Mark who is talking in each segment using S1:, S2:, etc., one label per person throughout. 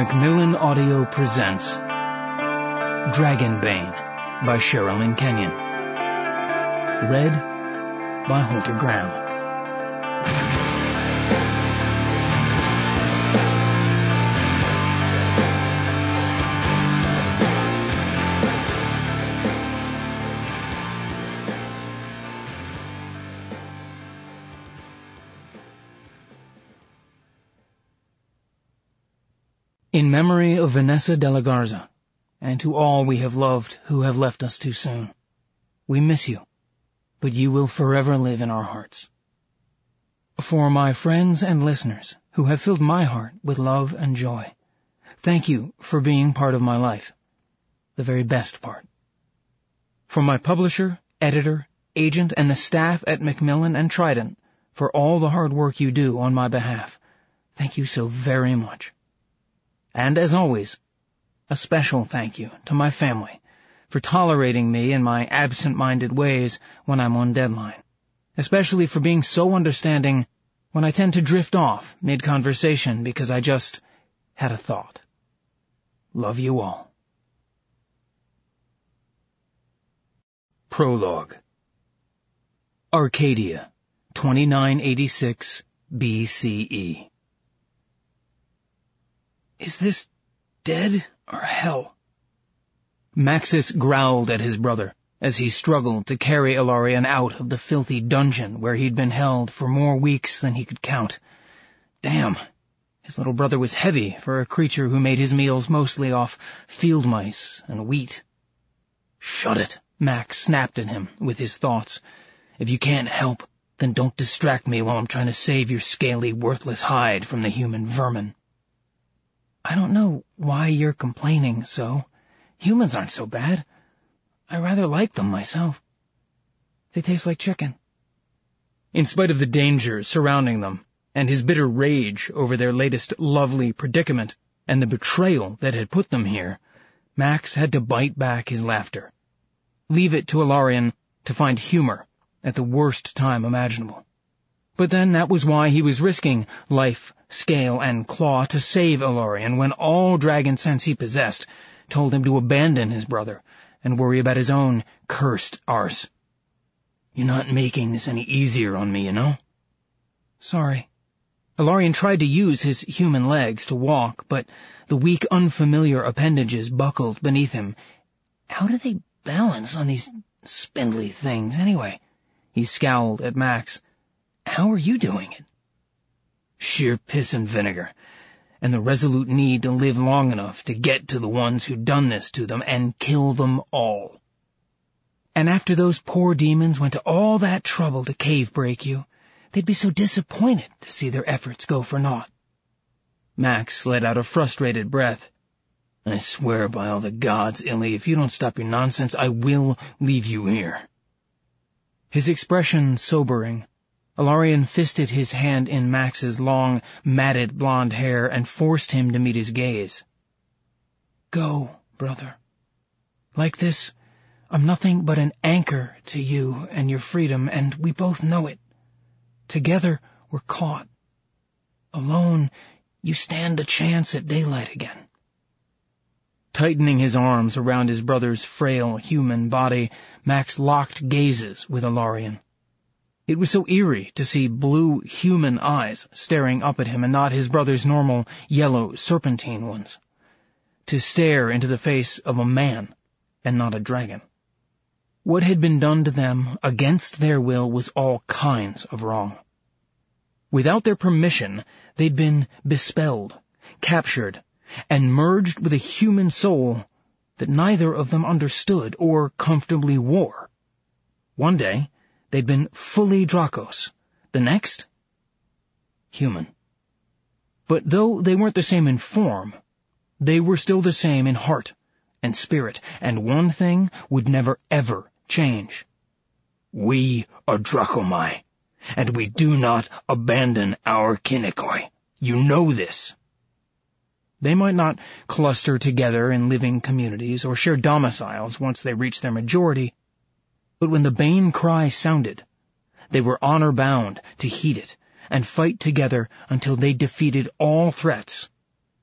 S1: Macmillan Audio presents Dragonbane by Sherilyn Kenyon. Read by Holter Graham. In memory of Vanessa de la Garza, and to all we have loved who have left us too soon, we miss you, but you will forever live in our hearts. For my friends and listeners who have filled my heart with love and joy, thank you for being part of my life, the very best part. For my publisher, editor, agent, and the staff at Macmillan and Trident, for all the hard work you do on my behalf, thank you so very much. And as always, a special thank you to my family for tolerating me and my absent-minded ways when I'm on deadline, especially for being so understanding when I tend to drift off mid-conversation because I just had a thought. Love you all. Prologue. Arcadia, 2986 BCE. Is this dead or hell? Maxis growled at his brother as he struggled to carry Ilarion out of the filthy dungeon where he'd been held for more weeks than he could count. Damn, his little brother was heavy for a creature who made his meals mostly off field mice and wheat. Shut it, Max snapped at him with his thoughts. If you can't help, then don't distract me while I'm trying to save your scaly, worthless hide from the human vermin. I don't know why you're complaining so. Humans aren't so bad. I rather like them myself. They taste like chicken. In spite of the dangers surrounding them, and his bitter rage over their latest lovely predicament, and the betrayal that had put them here, Max had to bite back his laughter. Leave it to Ilarion to find humor at the worst time imaginable. But then that was why he was risking life, scale, and claw to save Ilarion when all dragon sense he possessed told him to abandon his brother and worry about his own cursed arse. You're not making this any easier on me, you know? Sorry. Ilarion tried to use his human legs to walk, but the weak, unfamiliar appendages buckled beneath him. How do they balance on these spindly things, anyway? He scowled at Max. How are you doing it? Sheer piss and vinegar, and the resolute need to live long enough to get to the ones who'd done this to them and kill them all. And after those poor demons went to all that trouble to cave-break you, they'd be so disappointed to see their efforts go for naught. Max let out a frustrated breath. I swear by all the gods, Illy, if you don't stop your nonsense, I will leave you here. His expression sobering, Ilarion fisted his hand in Max's long, matted blonde hair and forced him to meet his gaze. Go, brother. Like this, I'm nothing but an anchor to you and your freedom, and we both know it. Together, we're caught. Alone, you stand a chance at daylight again. Tightening his arms around his brother's frail human body, Max locked gazes with Ilarion. It was so eerie to see blue human eyes staring up at him and not his brother's normal yellow serpentine ones. To stare into the face of a man and not a dragon. What had been done to them against their will was all kinds of wrong. Without their permission, they'd been bespelled, captured, and merged with a human soul that neither of them understood or comfortably wore. One day, they'd been fully Dracos. The next? Human. But though they weren't the same in form, they were still the same in heart and spirit, and one thing would never ever change. We are Dracomai, and we do not abandon our Kinnikoi. You know this. They might not cluster together in living communities or share domiciles once they reach their majority, but when the Bane cry sounded, they were honor-bound to heed it and fight together until they defeated all threats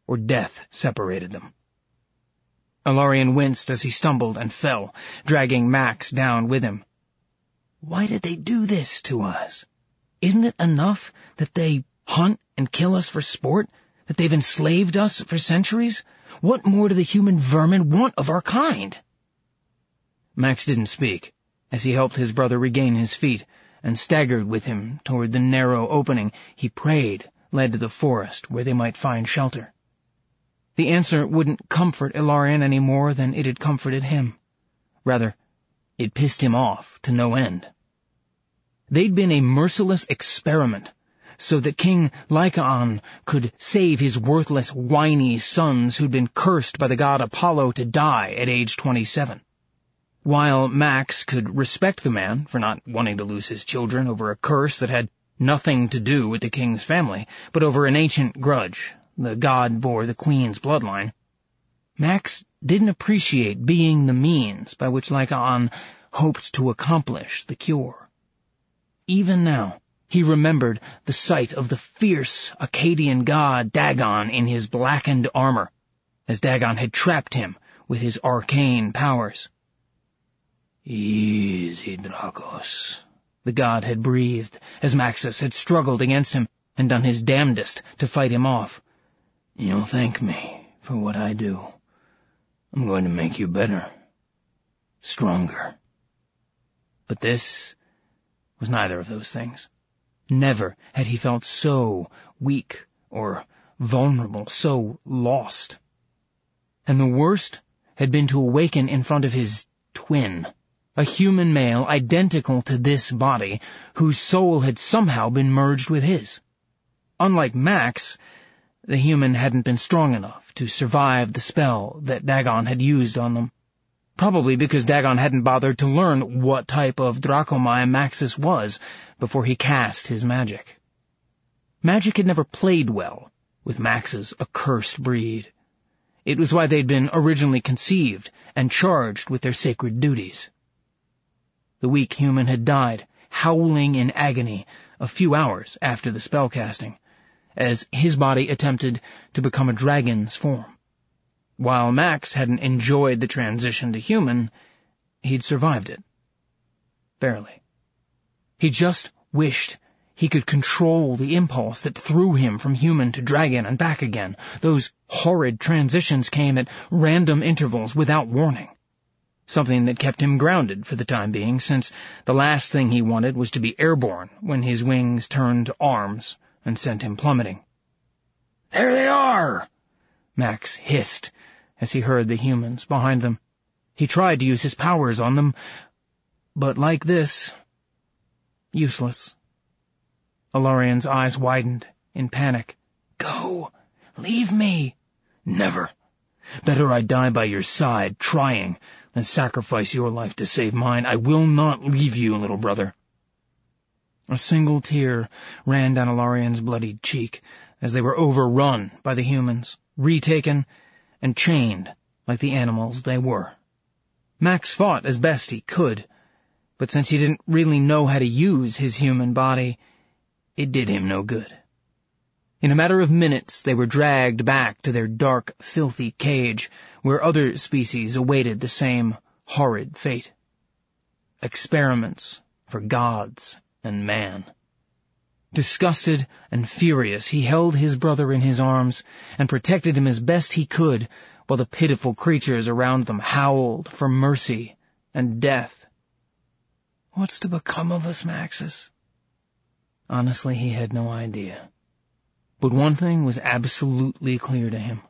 S1: or death separated them. Ilarion winced as he stumbled and fell, dragging Max down with him. "Why did they do this to us? Isn't it enough that they hunt and kill us for sport, that they've enslaved us for centuries? What more do the human vermin want of our kind?" Max didn't speak, as he helped his brother regain his feet, and staggered with him toward the narrow opening he prayed led to the forest where they might find shelter. The answer wouldn't comfort Ilarion any more than it had comforted him. Rather, it pissed him off to no end. They'd been a merciless experiment, so that King Lycaon could save his worthless, whiny sons who'd been cursed by the god Apollo to die at age 27. While Max could respect the man for not wanting to lose his children over a curse that had nothing to do with the king's family, but over an ancient grudge, the god bore the queen's bloodline, Max didn't appreciate being the means by which Lycaon hoped to accomplish the cure. Even now, he remembered the sight of the fierce Akkadian god Dagon in his blackened armor, as Dagon had trapped him with his arcane powers. "Easy, Dracos," the god had breathed, as Maxis had struggled against him and done his damnedest to fight him off. "You'll thank me for what I do. I'm going to make you better, stronger." But this was neither of those things. Never had he felt so weak or vulnerable, so lost. And the worst had been to awaken in front of his twin, a human male identical to this body, whose soul had somehow been merged with his. Unlike Max, the human hadn't been strong enough to survive the spell that Dagon had used on them. Probably because Dagon hadn't bothered to learn what type of Dracomai Maxis was before he cast his magic. Magic had never played well with Max's accursed breed. It was why they'd been originally conceived and charged with their sacred duties. The weak human had died, howling in agony, a few hours after the spellcasting, as his body attempted to become a dragon's form. While Max hadn't enjoyed the transition to human, he'd survived it. Barely. He just wished he could control the impulse that threw him from human to dragon and back again. Those horrid transitions came at random intervals without warning. Something that kept him grounded for the time being, since the last thing he wanted was to be airborne when his wings turned to arms and sent him plummeting. "There they are!" Max hissed as he heard the humans behind them. He tried to use his powers on them, but like this, useless. Ilarion's eyes widened in panic. "Go! Leave me!" "Never. Better I die by your side, trying, than sacrifice your life to save mine. I will not leave you, little brother." A single tear ran down Ilarion's bloodied cheek as they were overrun by the humans, retaken, and chained like the animals they were. Max fought as best he could, but since he didn't really know how to use his human body, it did him no good. In a matter of minutes, they were dragged back to their dark, filthy cage, where other species awaited the same horrid fate. Experiments for gods and man. Disgusted and furious, he held his brother in his arms and protected him as best he could, while the pitiful creatures around them howled for mercy and death. What's to become of us, Maxis? Honestly, he had no idea. But one thing was absolutely clear to him.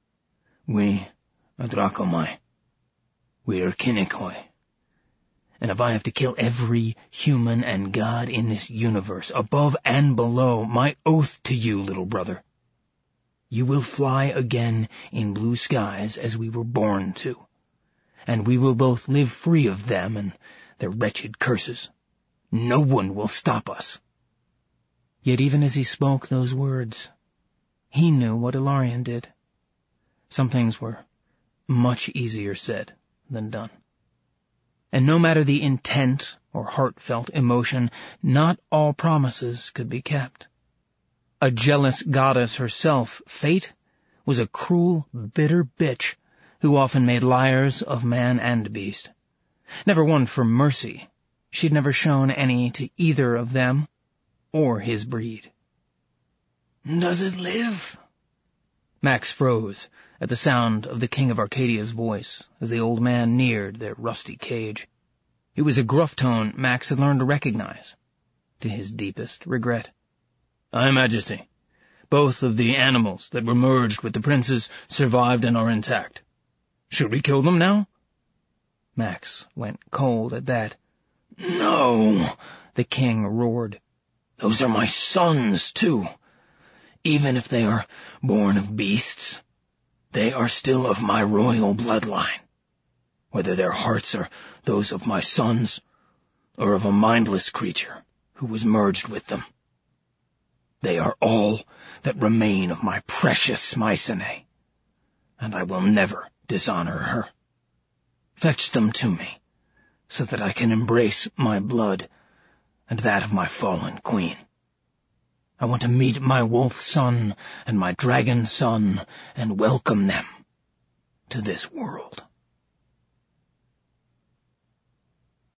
S1: We are Dracomai. We are Kinnikoi. And if I have to kill every human and god in this universe, above and below, my oath to you, little brother, you will fly again in blue skies as we were born to, and we will both live free of them and their wretched curses. No one will stop us. Yet even as he spoke those words, he knew what Ilarion did. Some things were much easier said than done. And no matter the intent or heartfelt emotion, not all promises could be kept. A jealous goddess herself, Fate, was a cruel, bitter bitch who often made liars of man and beast. Never one for mercy. She'd never shown any to either of them or his breed. "Does it live?" Max froze at the sound of the King of Arcadia's voice as the old man neared their rusty cage. It was a gruff tone Max had learned to recognize, to his deepest regret. "Aye, Majesty. Both of the animals that were merged with the princes survived and are intact. Should we kill them now?" Max went cold at that. "No," the king roared. "Those are my sons, too. Even if they are born of beasts, they are still of my royal bloodline, whether their hearts are those of my sons or of a mindless creature who was merged with them. They are all that remain of my precious Mycenae, and I will never dishonor her. Fetch them to me, so that I can embrace my blood and that of my fallen queen. I want to meet my wolf son and my dragon son and welcome them to this world."